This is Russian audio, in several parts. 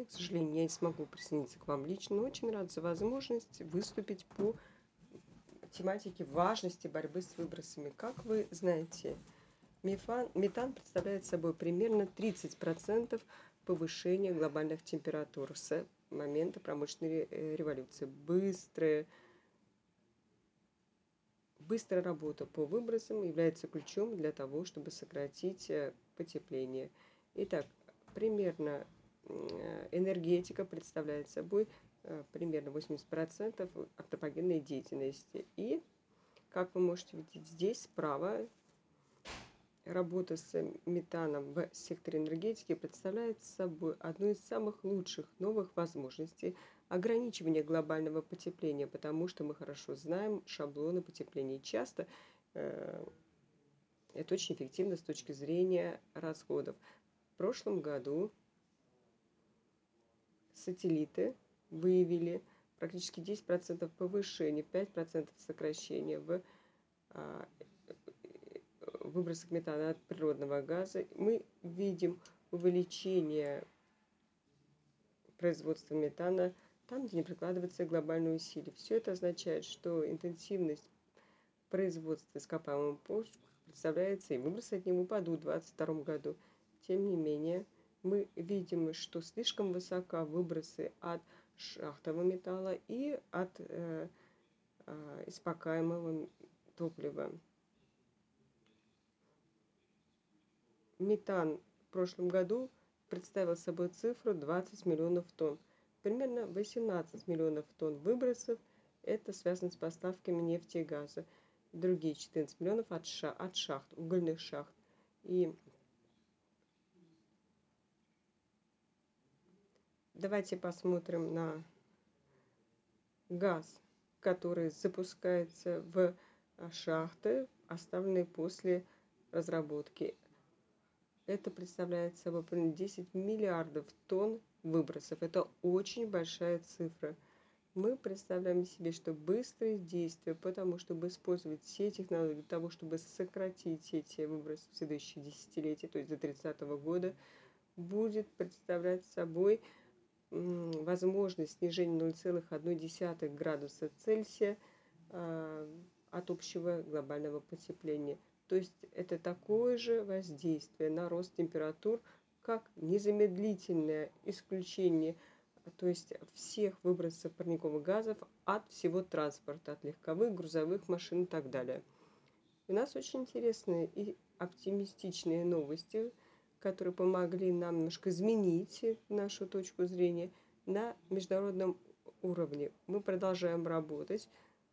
К сожалению, я не смогу присоединиться к вам лично, но очень рад за возможность выступить по тематике важности борьбы с выбросами. Как вы знаете, метан представляет собой примерно 30% повышения глобальных температур с момента промышленной революции. Быстрая работа по выбросам является ключом для того, чтобы сократить потепление. Итак, примерно энергетика представляет собой примерно 80% антропогенной деятельности. И, как вы можете видеть здесь справа, работа с метаном в секторе энергетики представляет собой одну из самых лучших новых возможностей ограничивания глобального потепления, потому что мы хорошо знаем шаблоны потепления. Часто это очень эффективно с точки зрения расходов. В прошлом году сателлиты выявили практически 10% повышения, 5% сокращения в выбросах метана от природного газа. Мы видим увеличение производства метана там, где не прикладываются глобальные усилия. Все это означает, что интенсивность производства ископаемого почвы представляется, и выбросы от него упадут в 2022 году. Тем не менее, мы видим, что слишком высока выбросы от шахтового металла и от ископаемого топлива. Метан в прошлом году представил собой цифру 20 миллионов тонн. Примерно 18 миллионов тонн выбросов это связано с поставками нефти и газа. Другие 14 миллионов от шахт, угольных шахт. И давайте посмотрим на газ, который запускается в шахты, оставленные после разработки. Это представляет собой примерно 10 миллиардов тонн выбросов. Это очень большая цифра. Мы представляем себе, что быстрые действия, потому чтобы использовать все технологии для того, чтобы сократить эти выбросы в следующие десятилетия, то есть до 30-го года, будет представлять собой возможность снижения 0,1 градуса Цельсия от общего глобального потепления. То есть это такое же воздействие на рост температур, как незамедлительное исключение, то есть всех выбросов парниковых газов от всего транспорта, от легковых, грузовых машин и так далее. У нас очень интересные и оптимистичные новости, которые помогли нам немножко изменить нашу точку зрения на международном уровне. Мы продолжаем работать.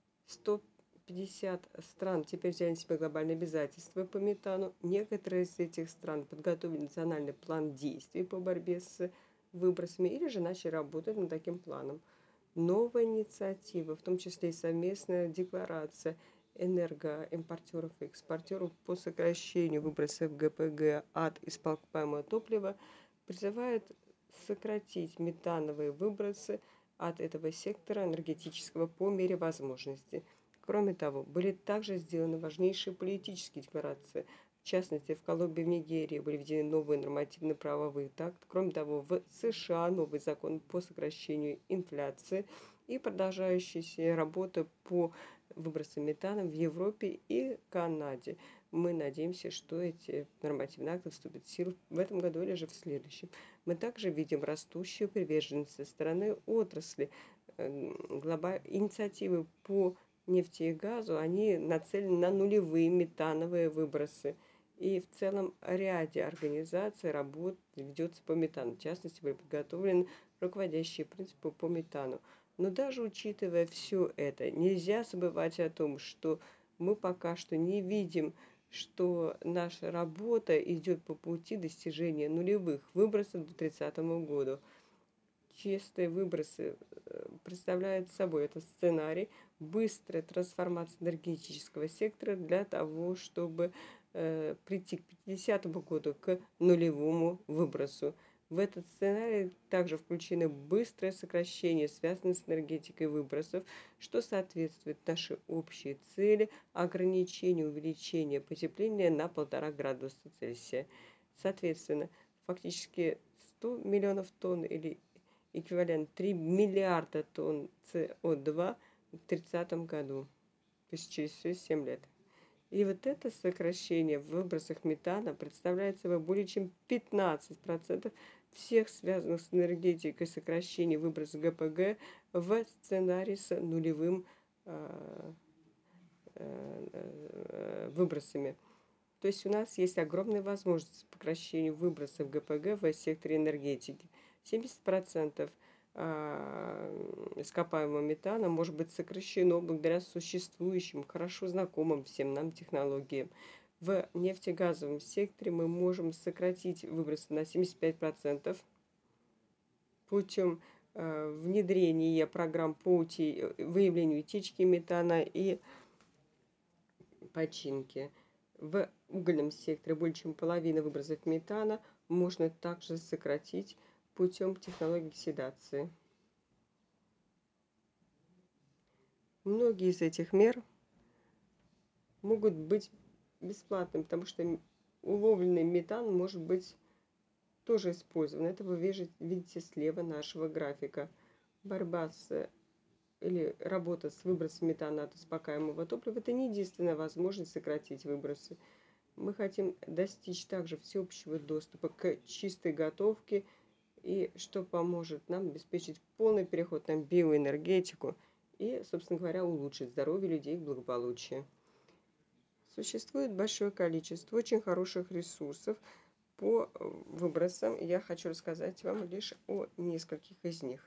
150 стран теперь взяли на себя глобальные обязательства по метану. Некоторые из этих стран подготовили национальный план действий по борьбе с выбросами или же начали работать над таким планом. Новая инициатива, в том числе и совместная декларация энергоимпортеров и экспортеров по сокращению выбросов ГПГ от ископаемого топлива, призывает сократить метановые выбросы от этого сектора энергетического по мере возможности. Кроме того, были также сделаны важнейшие политические декларации. В частности, в Колумбии, в Нигерии были введены новые нормативно-правовые акты. Кроме того, в США новый закон по сокращению инфляции и продолжающаяся работа по выбросам метана в Европе и Канаде. Мы надеемся, что эти нормативные акты вступят в силу в этом году или же в следующем. Мы также видим растущую приверженность со стороны отрасли. Инициативы по нефти и газу, они нацелены на нулевые метановые выбросы. И в целом ряде организаций работ ведется по метану. В частности, были подготовлены руководящие принципы по метану. Но даже учитывая все это, нельзя забывать о том, что мы пока что не видим, что наша работа идет по пути достижения нулевых выбросов до 30 года. Чистые выбросы представляют собой этот сценарий быстрой трансформации энергетического сектора для того, чтобы прийти к 50 году к нулевому выбросу. В этот сценарий также включены быстрое сокращение, связанное с энергетикой выбросов, что соответствует нашей общей цели ограничения увеличения потепления на 1,5 градуса Цельсия. Соответственно, фактически 100 миллионов тонн или эквивалент 3 миллиарда тонн СО2 в 30 году, то есть через 7 лет. И вот это сокращение в выбросах метана представляет собой более чем 15% всех связанных с энергетикой сокращений выбросов ГПГ в сценарии с нулевым выбросами. То есть у нас есть огромная возможность по сокращению выбросов ГПГ в секторе энергетики. 70% ископаемого метана может быть сокращено благодаря существующим, хорошо знакомым всем нам технологиям. В нефтегазовом секторе мы можем сократить выбросы на 75% путем внедрения программ по выявлению утечки метана и починки. В угольном секторе более чем половина выбросов метана можно также сократить путем технологии оксидации. Многие из этих мер могут быть бесплатными, потому что уловленный метан может быть тоже использован. Это вы видите слева нашего графика. Борьба или работа с выбросом метана от успокаиваемого топлива – это не единственная возможность сократить выбросы. Мы хотим достичь также всеобщего доступа к чистой готовке, и что поможет нам обеспечить полный переход на биоэнергетику и, собственно говоря, улучшить здоровье людей и благополучие. Существует большое количество очень хороших ресурсов по выбросам. Я хочу рассказать вам лишь о нескольких из них.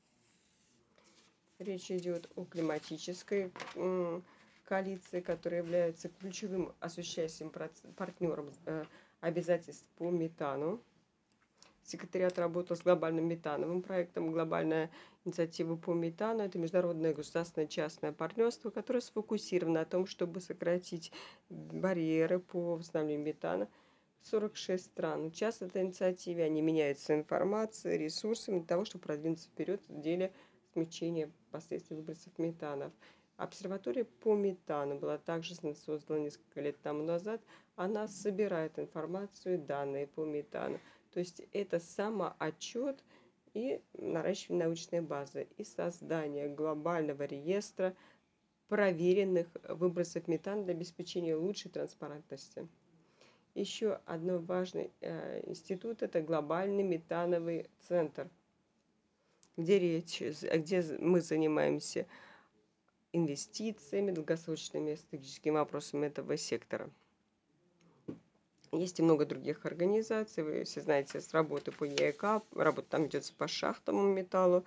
Речь идет о климатической коалиции, которая является ключевым осуществляющим партнером обязательств по метану. Секретариат работал с глобальным метановым проектом. Глобальная инициатива по метану – это международное государственное частное партнерство, которое сфокусировано на том, чтобы сократить барьеры по восстановлению метана. 46 стран участвуют в этой инициативе, они меняются информацией, ресурсами для того, чтобы продвинуться вперед в деле смягчения последствий выбросов метанов. Обсерватория по метану была также создана несколько лет тому назад. Она собирает информацию и данные по метану. То есть это самоотчет и наращивание научной базы, и создание глобального реестра проверенных выбросов метана для обеспечения лучшей транспарентности. Еще один важный институт – это глобальный метановый центр, где мы занимаемся инвестициями, долгосрочными стратегическими вопросами этого сектора. Есть и много других организаций. Вы все знаете с работы по ЕЭК, работа там ведется по шахтовому металлу.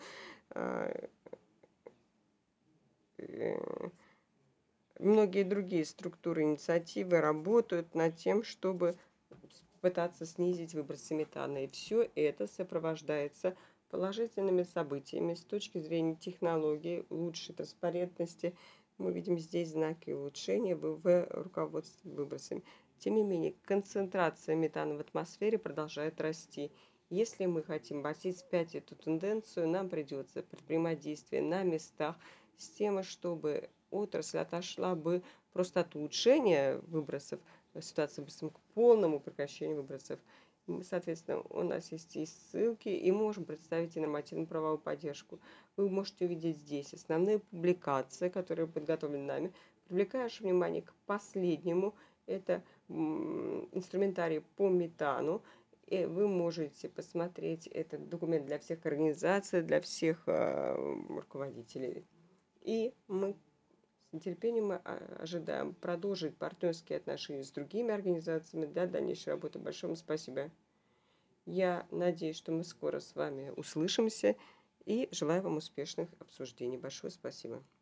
Многие другие структуры инициативы работают над тем, чтобы пытаться снизить выбросы метана. И все это сопровождается положительными событиями с точки зрения технологий, лучшей транспарентности. Мы видим здесь знаки улучшения в руководстве выбросами. Тем не менее, концентрация метана в атмосфере продолжает расти. Если мы хотим обратить вспять эту тенденцию, нам придется предпринимать действия на местах с тем, чтобы отрасль отошла бы просто от улучшения выбросов, ситуации к полному прекращению выбросов. Соответственно, у нас есть и ссылки, и можем представить и нормативно-правовую поддержку. Вы можете увидеть здесь основные публикации, которые подготовлены нами. Привлекаю ваше внимание к последнему. Это инструментарий по метану. И вы можете посмотреть этот документ для всех организаций, для всех руководителей. И мы с нетерпением ожидаем продолжить партнерские отношения с другими организациями для дальнейшей работы. Большое вам спасибо. Я надеюсь, что мы скоро с вами услышимся и желаю вам успешных обсуждений. Большое спасибо.